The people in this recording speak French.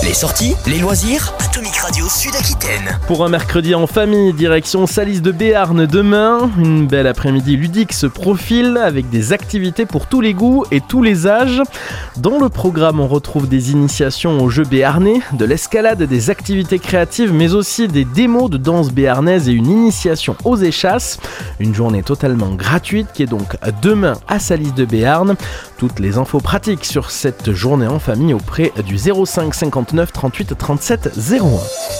Les sorties, les loisirs, Atomic Radio Sud-Aquitaine. Pour un mercredi en famille, direction Salis de Béarn demain. Une belle après-midi ludique se profile avec des activités pour tous les goûts et tous les âges. Dans le programme, on retrouve des initiations aux jeux béarnais, de l'escalade, des activités créatives, mais aussi des démos de danse béarnaise et une initiation aux échasses. Une journée totalement gratuite qui est donc demain à Salis de Béarn. Toutes les infos pratiques sur cette journée en famille auprès du 05 59 38 37 01.